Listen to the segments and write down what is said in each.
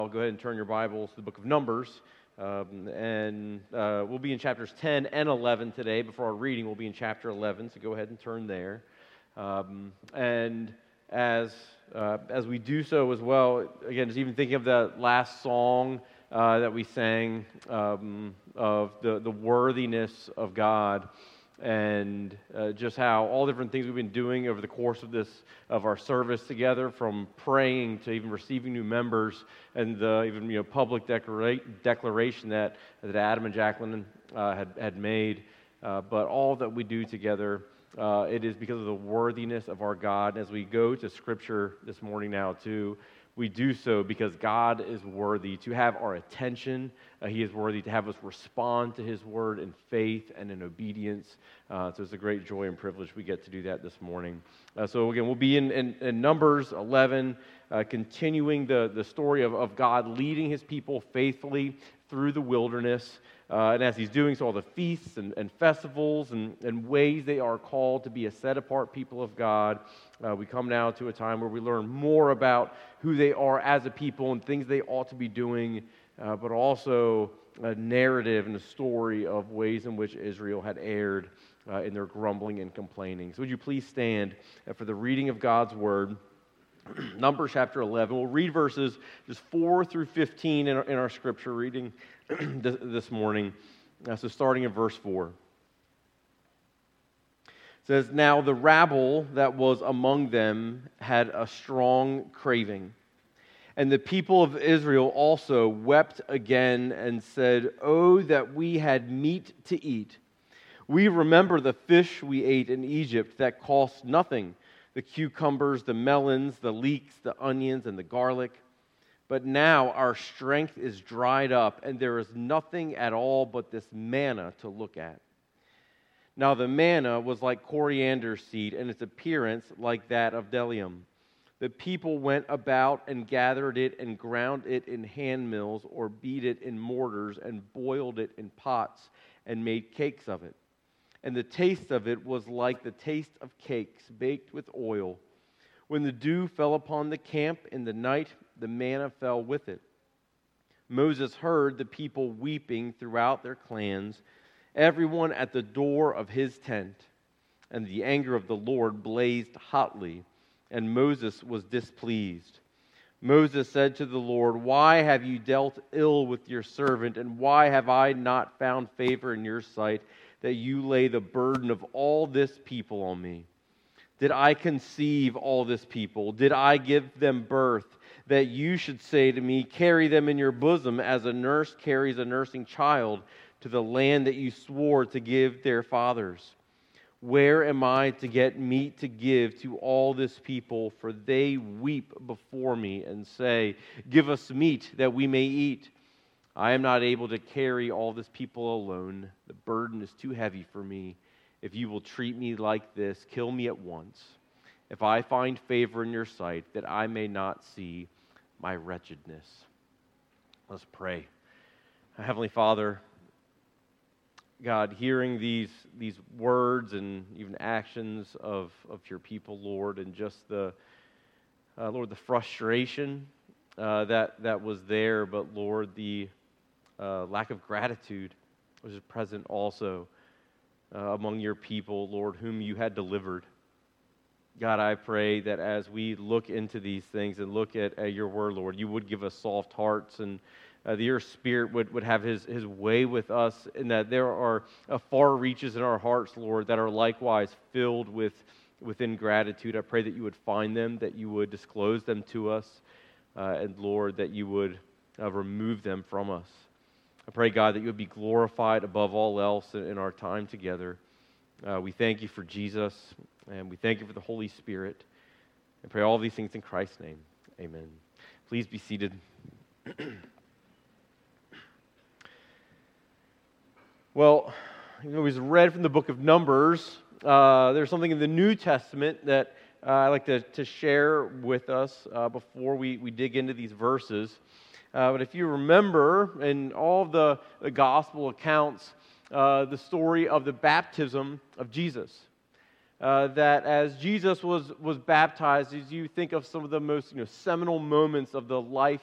I'll go ahead and turn your Bibles to the book of Numbers, we'll be in chapters 10 and 11 today. Before our reading, we'll be in chapter 11, so go ahead and turn there. And as we do so as well, again, just even thinking of that last song that we sang of the worthiness of God, and just how all different things we've been doing over the course of our service together, from praying to even receiving new members, and even public declaration that Adam and Jacqueline had made. But all that we do together, it is because of the worthiness of our God. As we go to Scripture this morning now too, we do so because God is worthy to have our attention. He is worthy to have us respond to His word in faith and in obedience. So it's a great joy and privilege we get to do that this morning. So again, we'll be in Numbers 11, continuing the story of God leading His people faithfully through the wilderness. And as He's doing so, all the feasts and festivals and ways they are called to be a set-apart people of God, we come now to a time where we learn more about who they are as a people and things they ought to be doing, but also a narrative and a story of ways in which Israel had erred in their grumbling and complaining. So would you please stand for the reading of God's Word, Numbers chapter 11. We'll read verses just 4 through 15 in our Scripture reading this morning. So starting in verse 4. It says, "Now the rabble that was among them had a strong craving. And the people of Israel also wept again and said, 'Oh, that we had meat to eat. We remember the fish we ate in Egypt that cost nothing, the cucumbers, the melons, the leeks, the onions, and the garlic. But now our strength is dried up, and there is nothing at all but this manna to look at.' Now the manna was like coriander seed, and its appearance like that of bdellium. The people went about and gathered it and ground it in hand mills, or beat it in mortars and boiled it in pots and made cakes of it. And the taste of it was like the taste of cakes baked with oil. When the dew fell upon the camp in the night, the manna fell with it. Moses heard the people weeping throughout their clans, everyone at the door of his tent. And the anger of the Lord blazed hotly, and Moses was displeased. Moses said to the Lord, 'Why have you dealt ill with your servant, and why have I not found favor in your sight, that you lay the burden of all this people on me? Did I conceive all this people? Did I give them birth, that you should say to me, carry them in your bosom as a nurse carries a nursing child to the land that you swore to give their fathers? Where am I to get meat to give to all this people? For they weep before me and say, give us meat that we may eat. I am not able to carry all this people alone. The burden is too heavy for me. If you will treat me like this, kill me at once, if I find favor in your sight, that I may not see my wretchedness.'" Let's pray. Heavenly Father, God, hearing these words and even actions of your people, Lord, and just the frustration that was there, but Lord, the lack of gratitude was present also among your people, Lord, whom you had delivered. God, I pray that as we look into these things and look at your word, Lord, you would give us soft hearts, and that your Spirit would have his way with us, and that there are far reaches in our hearts, Lord, that are likewise filled with ingratitude. I pray that you would find them, that you would disclose them to us, and Lord, that you would remove them from us. I pray, God, that you would be glorified above all else in our time together. We thank you for Jesus, and we thank you for the Holy Spirit. I pray all these things in Christ's name. Amen. Please be seated. Well, it was read from the book of Numbers. There's something in the New Testament that I'd like to share with us before we dig into these verses. But if you remember in all of the gospel accounts, the story of the baptism of Jesus. That as Jesus was baptized, as you think of some of the most seminal moments of the life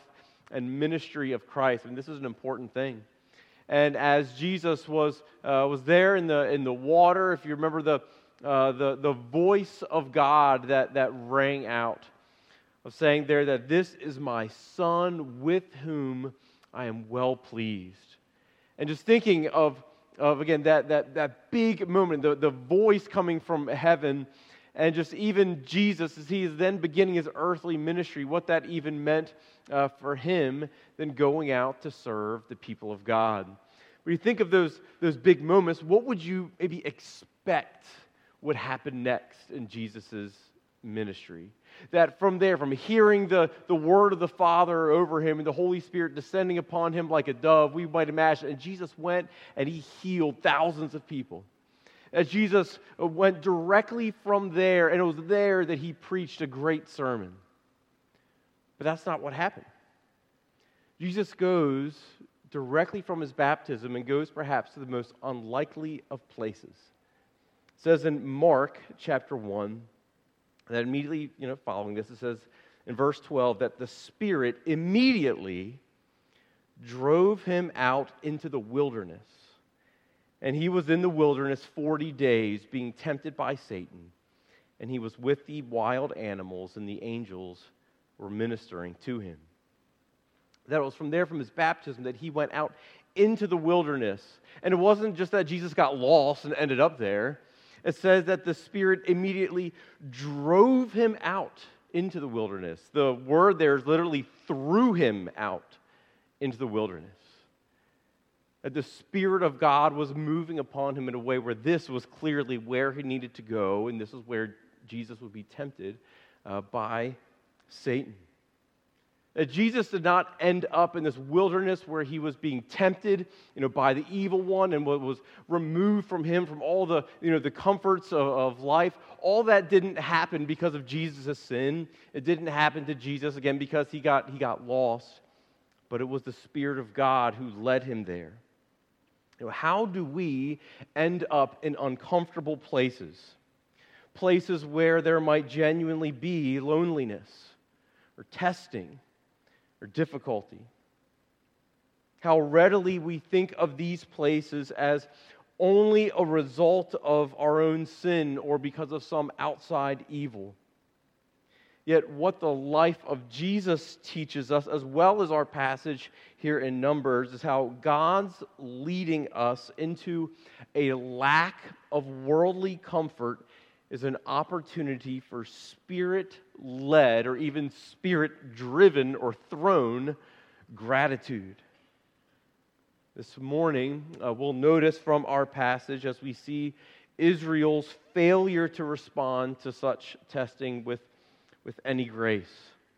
and ministry of Christ. And this is an important thing. And as Jesus was there in the water, if you remember the voice of God that rang out, of saying there that this is my Son with whom I am well pleased. And just thinking of again that big moment, the voice coming from heaven, and just even Jesus as he is then beginning his earthly ministry, what that even meant for him then going out to serve the people of God. When you think of those big moments, what would you maybe expect would happen next in Jesus' ministry? That from there, from hearing the word of the Father over him and the Holy Spirit descending upon him like a dove, we might imagine, and Jesus went and he healed thousands of people. As Jesus went directly from there, and it was there that he preached a great sermon. But that's not what happened. Jesus goes directly from his baptism and goes perhaps to the most unlikely of places. It says in Mark chapter 1, that immediately, following this, it says in verse 12 that the Spirit immediately drove him out into the wilderness. And he was in the wilderness 40 days, being tempted by Satan. And he was with the wild animals, and the angels were ministering to him. That it was from there, from his baptism, that he went out into the wilderness. And it wasn't just that Jesus got lost and ended up there. It says that the Spirit immediately drove him out into the wilderness. The word there is literally threw him out into the wilderness. That the Spirit of God was moving upon him in a way where this was clearly where he needed to go, and this is where Jesus would be tempted by Satan. Jesus did not end up in this wilderness where he was being tempted, by the evil one, and what was removed from him from all the, the comforts of life. All that didn't happen because of Jesus' sin. It didn't happen to Jesus again because he got lost. But it was the Spirit of God who led him there. How do we end up in uncomfortable places? Places where there might genuinely be loneliness or testing or difficulty. How readily we think of these places as only a result of our own sin or because of some outside evil. Yet what the life of Jesus teaches us, as well as our passage here in Numbers, is how God's leading us into a lack of worldly comfort is an opportunity for Spirit-led or even Spirit-driven or thrown gratitude. This morning, we'll notice from our passage as we see Israel's failure to respond to such testing with any grace.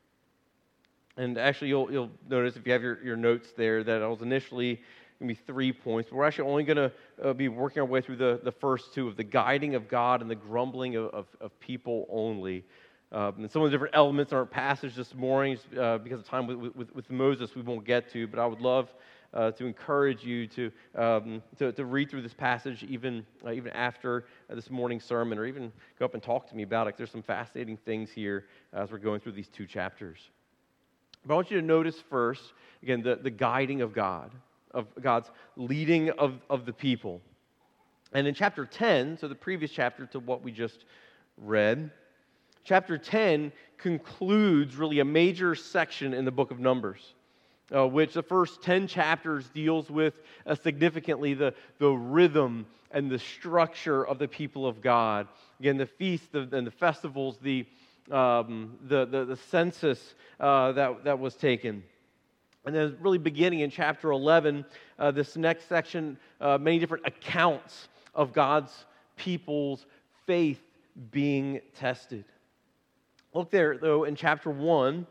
And actually, you'll notice if you have your notes there that I was initially going to be 3 points, but we're actually only going to be working our way through the first two of the guiding of God and the grumbling of people only. And some of the different elements in our passage this morning, because of time with Moses, we won't get to, but I would love to encourage you to read through this passage even after this morning's sermon, or even go up and talk to me about it. There's some fascinating things here as we're going through these two chapters. But I want you to notice first, again, the guiding of God, of God's leading of the people. And in chapter 10, so the previous chapter to what we just read, chapter 10 concludes really a major section in the book of Numbers, which the first 10 chapters deals with significantly the rhythm and the structure of the people of God. Again, the feasts and the festivals, the census that was taken. And then really beginning in chapter 11, this next section, many different accounts of God's people's faith being tested. Look there, though, in chapter 10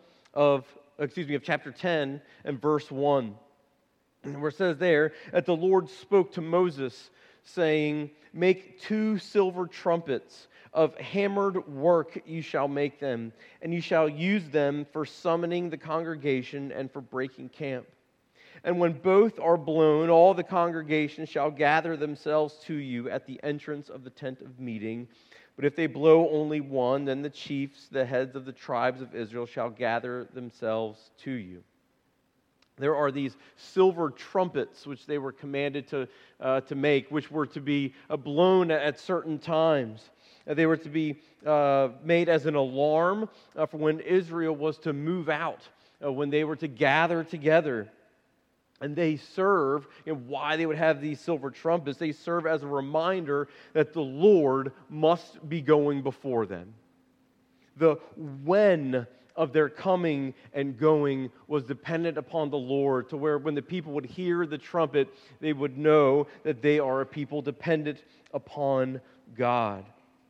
and verse 1, where it says there that the Lord spoke to Moses, saying, "Make 2 silver trumpets. Of hammered work you shall make them, and you shall use them for summoning the congregation and for breaking camp. And when both are blown, all the congregation shall gather themselves to you at the entrance of the tent of meeting. But if they blow only one, then the chiefs, the heads of the tribes of Israel, shall gather themselves to you." there are these silver trumpets which they were commanded to make, which were to be blown at certain times. They were to be made as an alarm for when Israel was to move out, when they were to gather together. And they serve, and why they would have these silver trumpets, they serve as a reminder that the Lord must be going before them. The when of their coming and going was dependent upon the Lord, to where when the people would hear the trumpet, they would know that they are a people dependent upon God.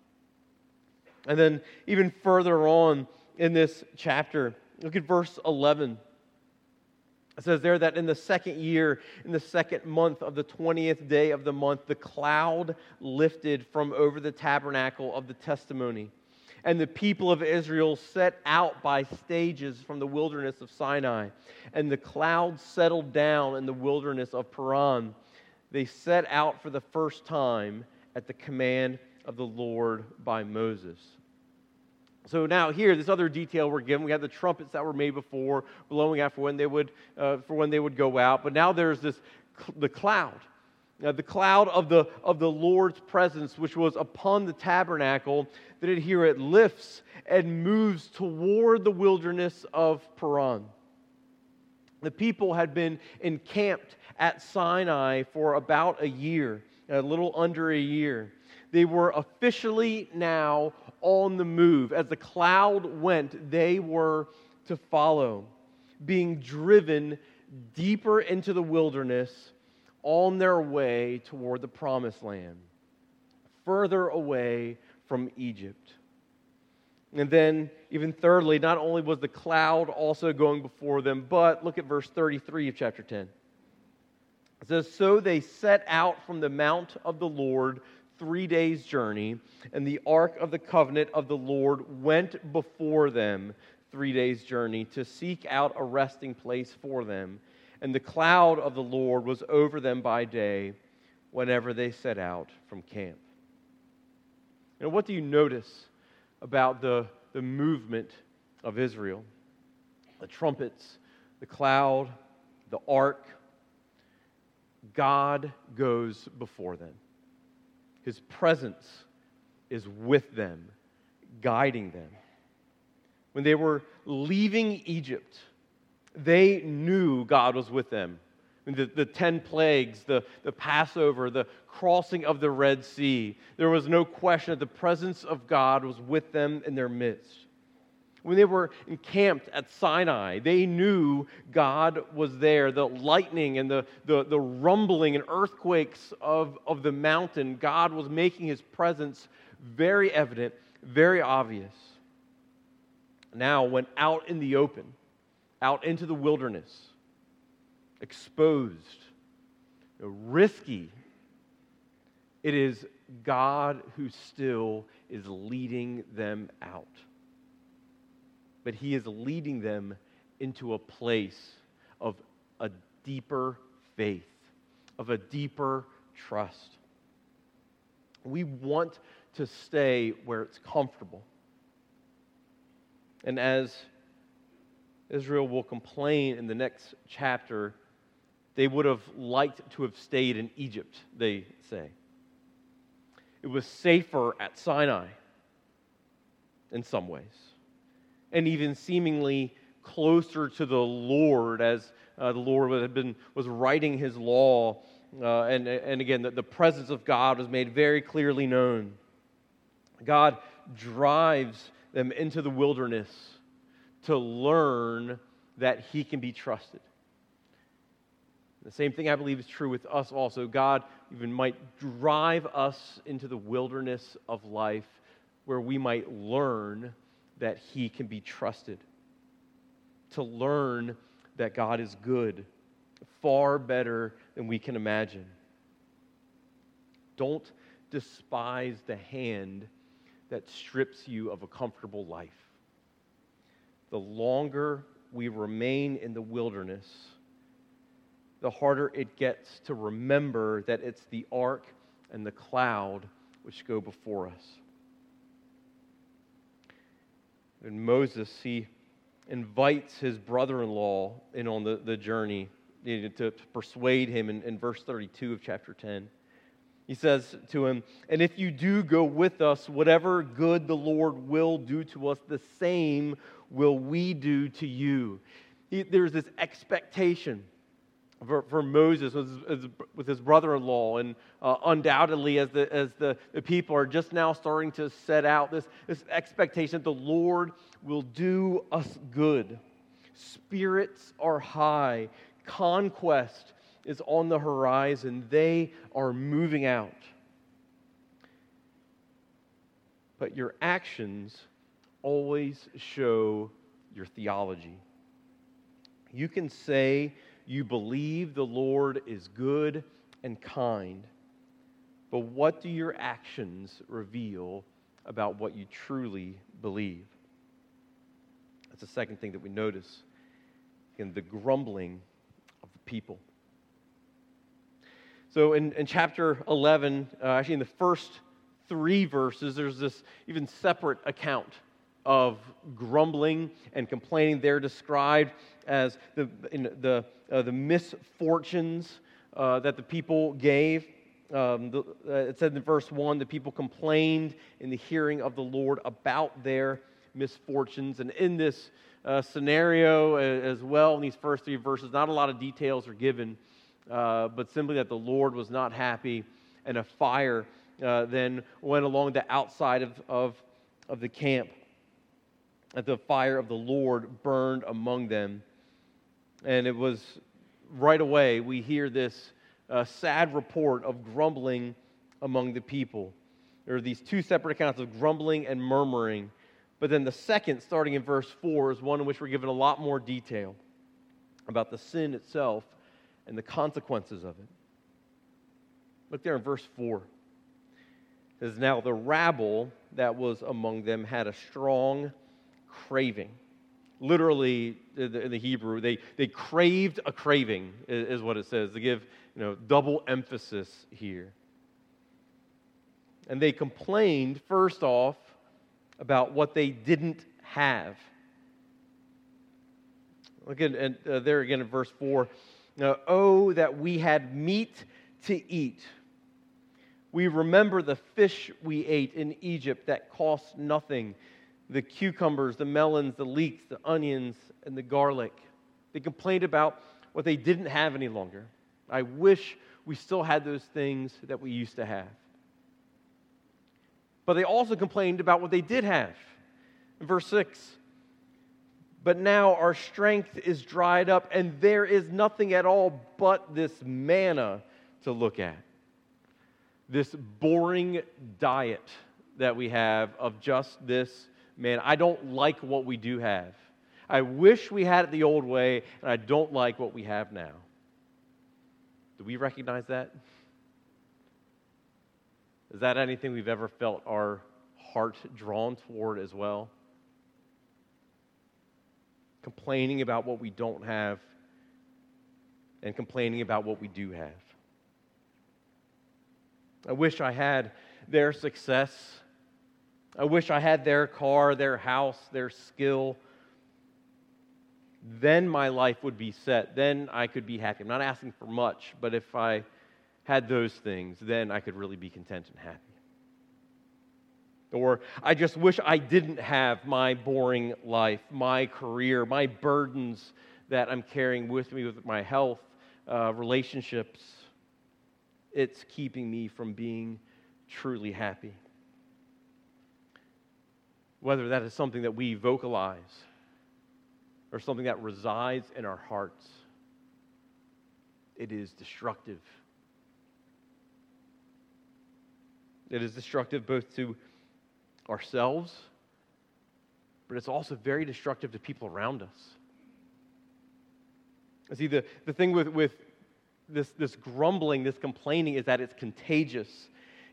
And then even further on in this chapter, look at verse 11. It says there that in the second year, in the second month of the 20th day of the month, the cloud lifted from over the tabernacle of the testimony. And the people of Israel set out by stages from the wilderness of Sinai. And the cloud settled down in the wilderness of Paran. They set out for the first time at the command of the Lord by Moses. So now here, this other detail we're given. We have the trumpets that were made before, blowing out for when they would go out. But now there's the cloud. The cloud of the Lord's presence, which was upon the tabernacle, that here it lifts and moves toward the wilderness of Paran. The people had been encamped at Sinai for about a year, a little under a year. They were officially now on the move. As the cloud went, they were to follow, being driven deeper into the wilderness on their way toward the promised land, further away from Egypt. And then, even thirdly, not only was the cloud also going before them, but look at verse 33 of chapter 10. It says, "So they set out from the mount of the Lord 3 days' journey, and the ark of the covenant of the Lord went before them 3 days' journey to seek out a resting place for them. And the cloud of the Lord was over them by day whenever they set out from camp." And what do you notice about the movement of Israel? The trumpets, the cloud, the ark. God goes before them. His presence is with them, guiding them. When they were leaving Egypt, they knew God was with them. The 10 plagues, the Passover, the crossing of the Red Sea, there was no question that the presence of God was with them in their midst. When they were encamped at Sinai, they knew God was there. The lightning and the rumbling and earthquakes of the mountain, God was making His presence very evident, very obvious. Now, when out in the open, out into the wilderness, exposed, risky, it is God who still is leading them out. But He is leading them into a place of a deeper faith, of a deeper trust. We want to stay where it's comfortable. And as Israel will complain in the next chapter, they would have liked to have stayed in Egypt, they say. It was safer at Sinai in some ways, and even seemingly closer to the Lord, as the Lord was writing His law, and again, the presence of God was made very clearly known. God drives them into the wilderness to learn that He can be trusted. The same thing I believe is true with us also. God even might drive us into the wilderness of life where we might learn that He can be trusted. To learn that God is good, far better than we can imagine. Don't despise the hand that strips you of a comfortable life. The longer we remain in the wilderness, the harder it gets to remember that it's the ark and the cloud which go before us. And Moses, he invites his brother-in-law in on the journey to persuade him in verse 32 of chapter 10. He says to him, "And if you do go with us, whatever good the Lord will do to us, the same will we do to you." There's this expectation for Moses with his brother-in-law, and undoubtedly as the people are just now starting to set out, this expectation that the Lord will do us good. Spirits are high. Conquest is on the horizon. They are moving out. But your actions always show your theology. You can say you believe the Lord is good and kind, but what do your actions reveal about what you truly believe? That's the second thing that we notice in the grumbling of the people. So in chapter 11, actually in the first 3 verses, there's this even separate account of grumbling and complaining. They're described as the misfortunes that the people gave. It said in verse 1, the people complained in the hearing of the Lord about their misfortunes. And in this scenario as well, in these first 3 verses, not a lot of details are given, but simply that the Lord was not happy, and a fire then went along the outside of the camp. That the fire of the Lord burned among them. And it was right away we hear this sad report of grumbling among the people. There are these 2 separate accounts of grumbling and murmuring. But then the second, starting in verse 4, is one in which we're given a lot more detail about the sin itself and the consequences of it. Look there in verse 4. It says, "Now the rabble that was among them had a strong craving." Literally, in the Hebrew, they craved a craving, is what it says, to give double emphasis here. And they complained, first off, about what they didn't have. Look at there again in verse 4. "Oh, that we had meat to eat. We remember the fish we ate in Egypt that cost nothing, the cucumbers, the melons, the leeks, the onions, and the garlic." They complained about what they didn't have any longer. I wish we still had those things that we used to have. But they also complained about what they did have. In verse 6, "But now our strength is dried up, and there is nothing at all but this manna to look at." This boring diet that we have of just this manna. I don't like what we do have. I wish we had it the old way, and I don't like what we have now. Do we recognize that? Is that anything we've ever felt our heart drawn toward as well? Complaining about what we don't have and complaining about what we do have. I wish I had their success. I wish I had their car, their house, their skill. Then my life would be set. Then I could be happy. I'm not asking for much, but if I had those things, then I could really be content and happy. Or I just wish I didn't have my boring life, my career, my burdens that I'm carrying with me with my health, relationships. It's keeping me from being truly happy. Whether that is something that we vocalize or something that resides in our hearts, it is destructive. It is destructive both to ourselves, but it's also very destructive to people around us. See, the thing with this grumbling, this complaining, is that it's contagious.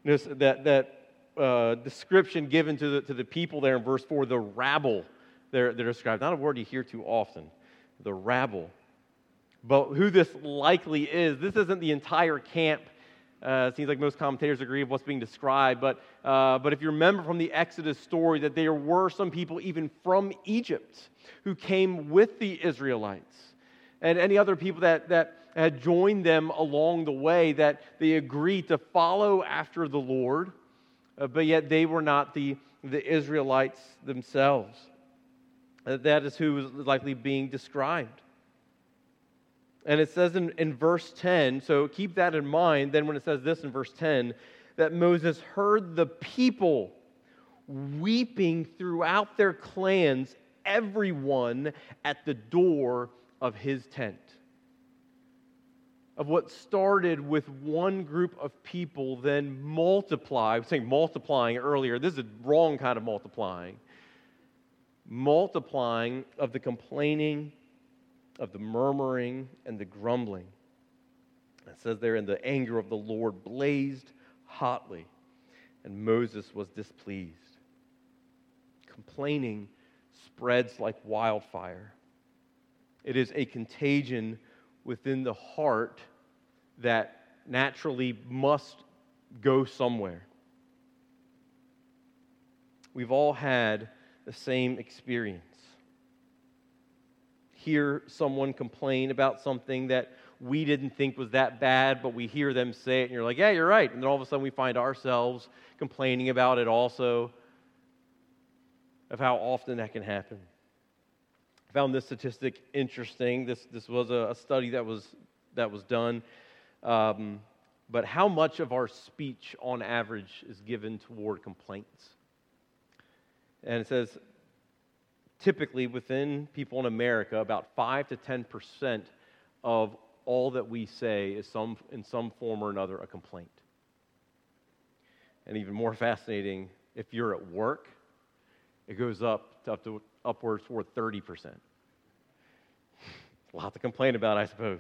That description given to the people there in verse 4, the rabble, they're described. Not a word you hear too often, the rabble. But who this likely is, this isn't the entire camp It seems like most commentators agree with what's being described, but if you remember from the Exodus story that there were some people even from Egypt who came with the Israelites and any other people that had joined them along the way, that they agreed to follow after the Lord, but yet they were not the Israelites themselves. That is who was likely being described. And it says in verse 10, so keep that in mind, then when it says this in verse 10, that Moses heard the people weeping throughout their clans, everyone at the door of his tent. Of what started with one group of people, then multiply. I was saying multiplying earlier. This is a wrong kind of multiplying. Multiplying of the complaining, of the murmuring, and the grumbling. It says there, and the anger of the Lord blazed hotly, and Moses was displeased. Complaining spreads like wildfire. It is a contagion within the heart that naturally must go somewhere. We've all had the same experience. Hear someone complain about something that we didn't think was that bad, but we hear them say it, and you're like, yeah, you're right. And then all of a sudden we find ourselves complaining about it also, of how often that can happen. I found this statistic interesting. This was a study that was done. But how much of our speech on average is given toward complaints? And it says, typically within people in America, about 5 to 10% of all that we say is in some form or another a complaint. And even more fascinating, if you're at work, it goes up to upwards toward 30%. A lot to complain about, I suppose.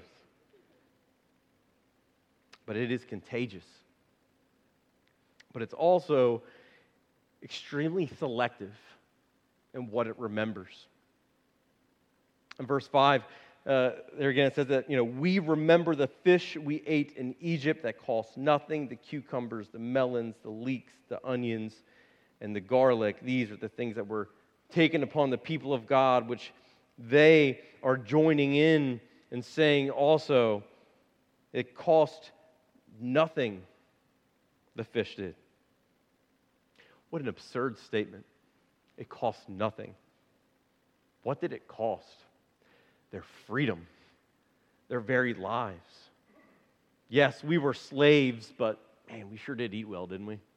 But it is contagious. But it's also extremely selective in what it remembers. In verse 5, there again it says that, we remember the fish we ate in Egypt that cost nothing, the cucumbers, the melons, the leeks, the onions, and the garlic. These are the things that were taken upon the people of God, which they are joining in and saying also, it cost nothing, the fish did. What an absurd statement. It cost nothing. What did it cost? Their freedom, their very lives. Yes, we were slaves, but man, we sure did eat well, didn't we?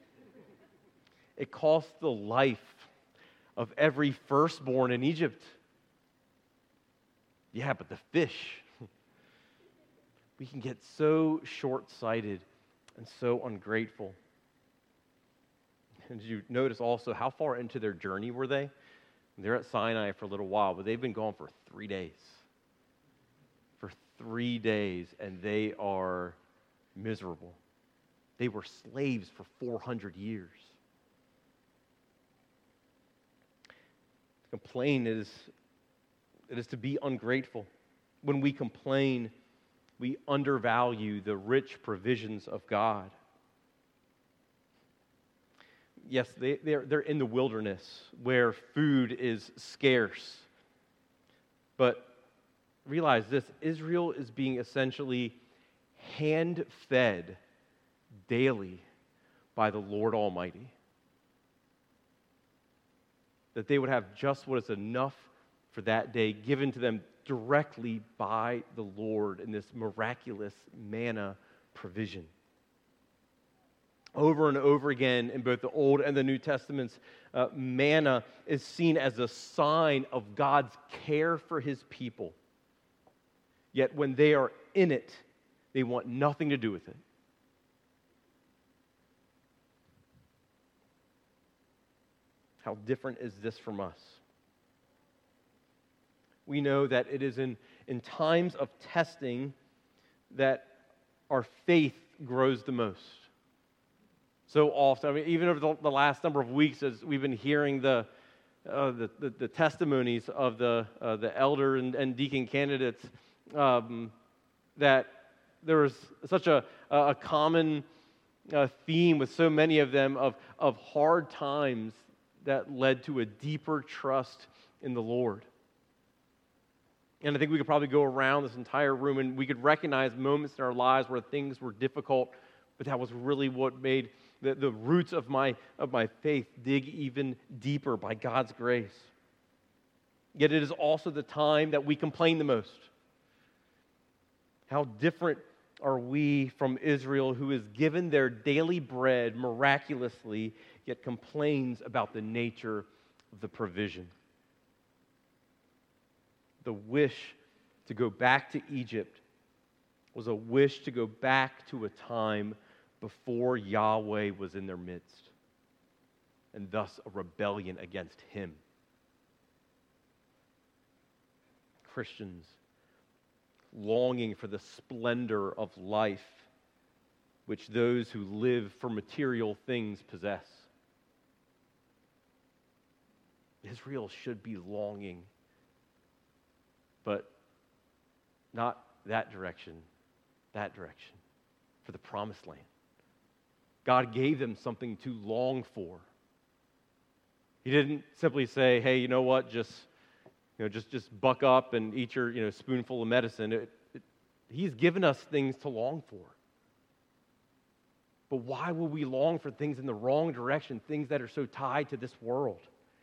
It cost the life of every firstborn in Egypt. Yeah, but the fish. We can get so short-sighted and so ungrateful. And did you notice also how far into their journey were they? They're at Sinai for a little while, but they've been gone for 3 days. For 3 days, and they are miserable. They were slaves for 400 years. To complain it is to be ungrateful. When we complain, we undervalue the rich provisions of God. Yes, they're in the wilderness where food is scarce. But realize this, Israel is being essentially hand-fed daily by the Lord Almighty. That they would have just what is enough for that day given to them directly by the Lord in this miraculous manna provision. Over and over again in both the Old and the New Testaments, manna is seen as a sign of God's care for his people. Yet when they are in it, they want nothing to do with it. How different is this from us? We know that it is in times of testing that our faith grows the most. So often, even over the last number of weeks, as we've been hearing the testimonies of the elder and deacon candidates, that there was such a common theme with so many of them of hard times that led to a deeper trust in the Lord. And I think we could probably go around this entire room and we could recognize moments in our lives where things were difficult, but that was really what made the roots of my faith dig even deeper by God's grace. Yet it is also the time that we complain the most. How different are we from Israel, who is given their daily bread miraculously, yet complains about the nature of the provision. The wish to go back to Egypt was a wish to go back to a time before Yahweh was in their midst, and thus a rebellion against Him. Christians longing for the splendor of life which those who live for material things possess. Israel should be longing, but not that direction, for the promised land. God gave them something to long for. He didn't simply say, hey, you know what, just buck up and eat your spoonful of medicine. He's given us things to long for. But why will we long for things in the wrong direction, things that are so tied to this world?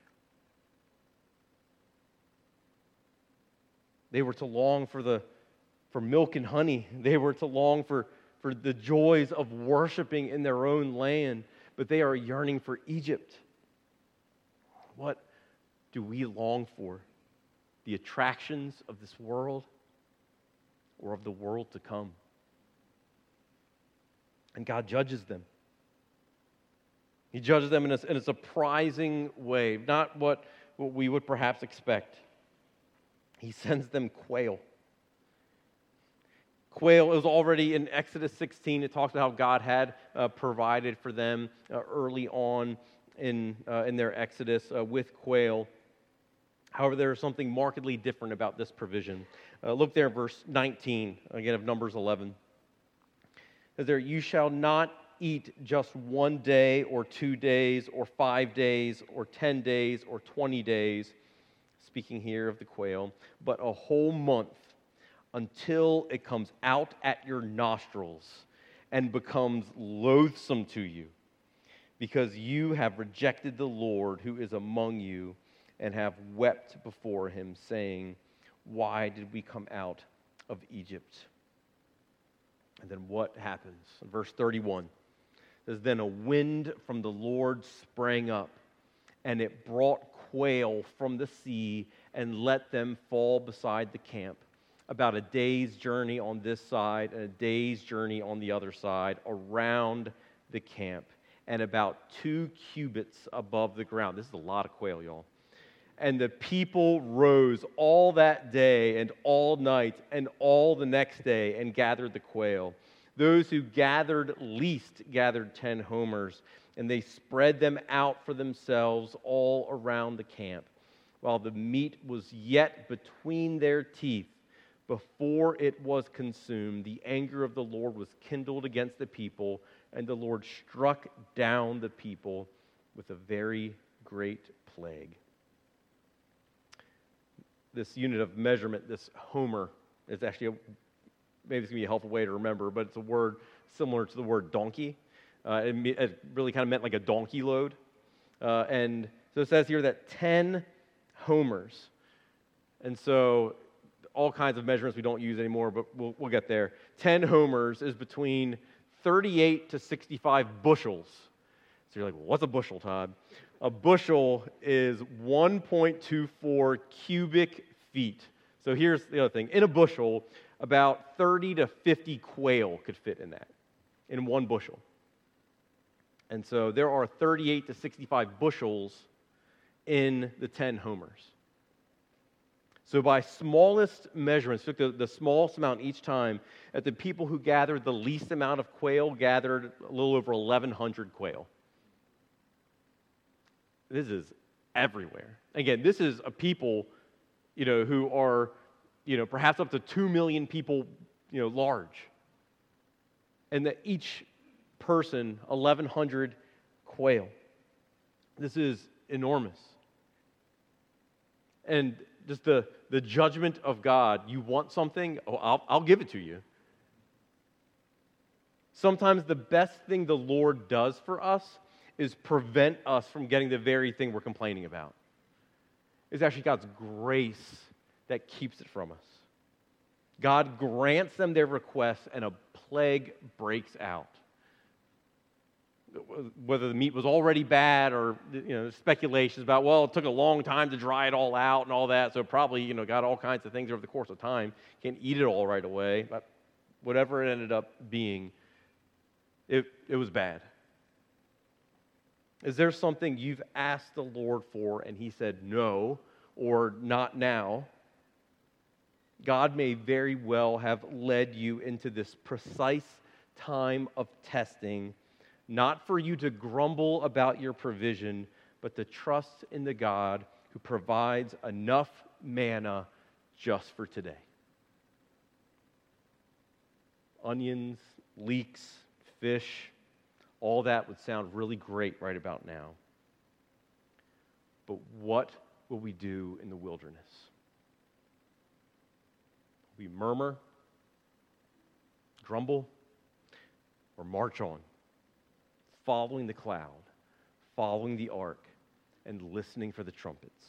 They were to long for milk and honey. They were to long for the joys of worshiping in their own land, but they are yearning for Egypt. What do we long for? The attractions of this world or of the world to come? And God judges them. He judges them in a surprising way, not what we would perhaps expect. He sends them quail. Quail, it was already in Exodus 16, it talks about how God had provided for them early on in their Exodus with quail. However, there is something markedly different about this provision. Look there, verse 19, again of Numbers 11. It says there, you shall not eat just 1 day or 2 days or 5 days or 10 days or 20 days, speaking here of the quail, but a whole month, until it comes out at your nostrils and becomes loathsome to you, because you have rejected the Lord who is among you and have wept before Him, saying, why did we come out of Egypt? And then what happens? Verse 31 says, then a wind from the Lord sprang up, and it brought quail from the sea and let them fall beside the camp, about a day's journey on this side and a day's journey on the other side, around the camp, and about 2 cubits above the ground. This is a lot of quail, y'all. And the people rose all that day and all night and all the next day and gathered the quail. Those who gathered least gathered 10 homers, and they spread them out for themselves all around the camp, while the meat was yet between their teeth. Before it was consumed, the anger of the Lord was kindled against the people, and the Lord struck down the people with a very great plague. This unit of measurement, this homer, is actually, maybe it's going to be a helpful way to remember, but it's a word similar to the word donkey. It really kind of meant like a donkey load. And so it says here that 10 homers. And so all kinds of measurements we don't use anymore, but we'll get there. 10 homers is between 38 to 65 bushels. So you're like, well, what's a bushel, Todd? A bushel is 1.24 cubic feet. So here's the other thing. In a bushel, about 30 to 50 quail could fit in that, in one bushel. And so there are 38 to 65 bushels in the 10 homers. So by smallest measurements, took the smallest amount each time, that the people who gathered the least amount of quail gathered a little over 1,100 quail. This is everywhere. Again, this is a people, who are, perhaps up to 2 million people, large. and that each person, 1,100 quail. This is enormous. And just the judgment of God, you want something, I'll give it to you. Sometimes the best thing the Lord does for us is prevent us from getting the very thing we're complaining about. It's actually God's grace that keeps it from us. God grants them their requests, and a plague breaks out. Whether the meat was already bad or, speculations about, well, it took a long time to dry it all out and all that, so probably, got all kinds of things over the course of time. Can't eat it all right away, but whatever it ended up being, it was bad. Is there something you've asked the Lord for and He said no, or not now? God may very well have led you into this precise time of testing, not for you to grumble about your provision, but to trust in the God who provides enough manna just for today. Onions, leeks, fish, all that would sound really great right about now. But what will we do in the wilderness? We murmur, grumble, or march on, following the cloud, following the ark, and listening for the trumpets.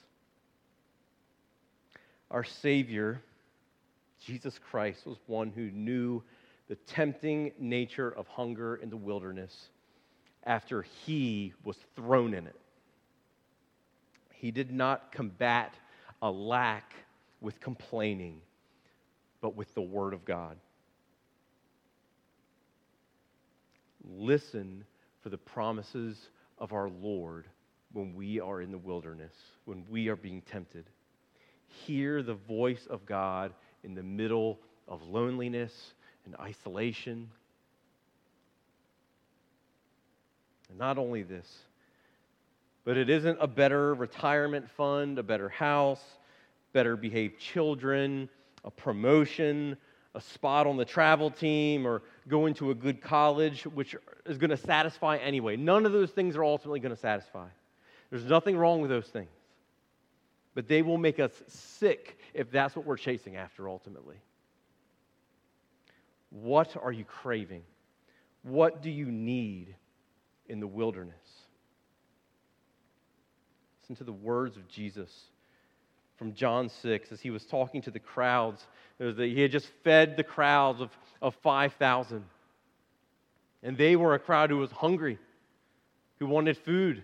Our Savior, Jesus Christ, was one who knew the tempting nature of hunger in the wilderness after He was thrown in it. He did not combat a lack with complaining, but with the Word of God. Listen for the promises of our Lord when we are in the wilderness, when we are being tempted. Hear the voice of God in the middle of loneliness and isolation. And not only this, but it isn't a better retirement fund, a better house, better behaved children, a promotion, a spot on the travel team, or going to a good college, which is going to satisfy anyway. None of those things are ultimately going to satisfy. There's nothing wrong with those things. But they will make us sick if that's what we're chasing after ultimately. What are you craving? What do you need in the wilderness? Listen to the words of Jesus from John 6 as He was talking to the crowds. He had just fed the crowds of 5,000. And they were a crowd who was hungry, who wanted food.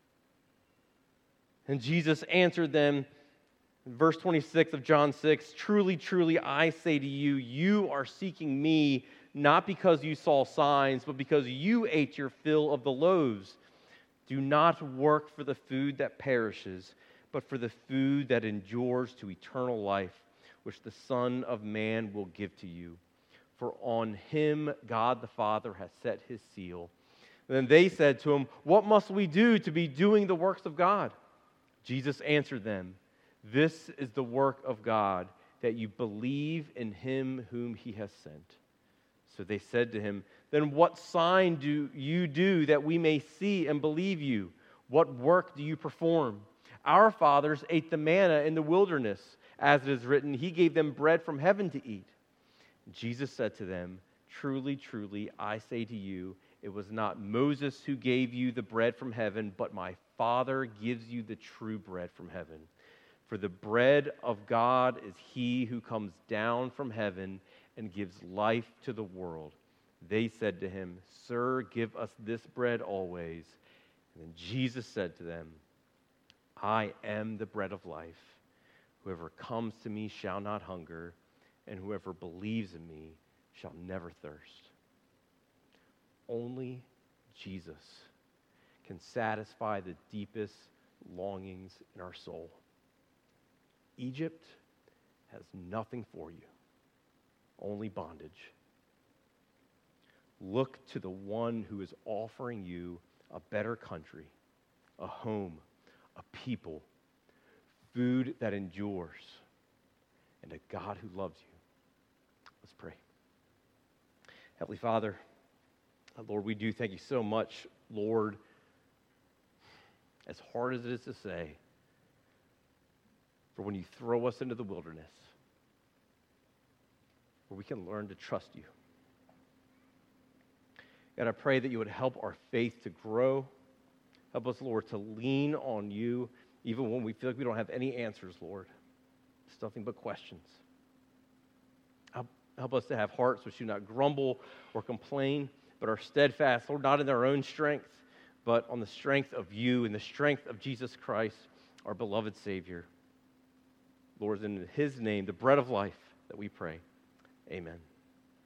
And Jesus answered them in verse 26 of John 6, "Truly, truly, I say to you, you are seeking me not because you saw signs, but because you ate your fill of the loaves. Do not work for the food that perishes, but for the food that endures to eternal life, which the Son of Man will give to you. For on Him God the Father has set His seal." And then they said to Him, "What must we do to be doing the works of God?" Jesus answered them, "This is the work of God, that you believe in Him whom He has sent." So they said to Him, "Then what sign do you do that we may see and believe you? What work do you perform? Our fathers ate the manna in the wilderness. As it is written, He gave them bread from heaven to eat." Jesus said to them, "Truly, truly, I say to you, it was not Moses who gave you the bread from heaven, but my Father gives you the true bread from heaven. For the bread of God is He who comes down from heaven and gives life to the world." They said to Him, "Sir, give us this bread always." And then Jesus said to them, "I am the bread of life. Whoever comes to me shall not hunger, and whoever believes in me shall never thirst." Only Jesus can satisfy the deepest longings in our soul. Egypt has nothing for you, only bondage. Look to the one who is offering you a better country, a home, a people, food that endures, and a God who loves you. Let's pray. Heavenly Father, Lord, we do thank you so much, Lord, as hard as it is to say, for when you throw us into the wilderness, where we can learn to trust you. God, I pray that you would help our faith to grow. Help us, Lord, to lean on you, even when we feel like we don't have any answers, Lord. It's nothing but questions. Help us to have hearts which do not grumble or complain, but are steadfast, Lord, not in their own strength, but on the strength of you and the strength of Jesus Christ, our beloved Savior. Lord, in his name, the bread of life, that we pray. Amen.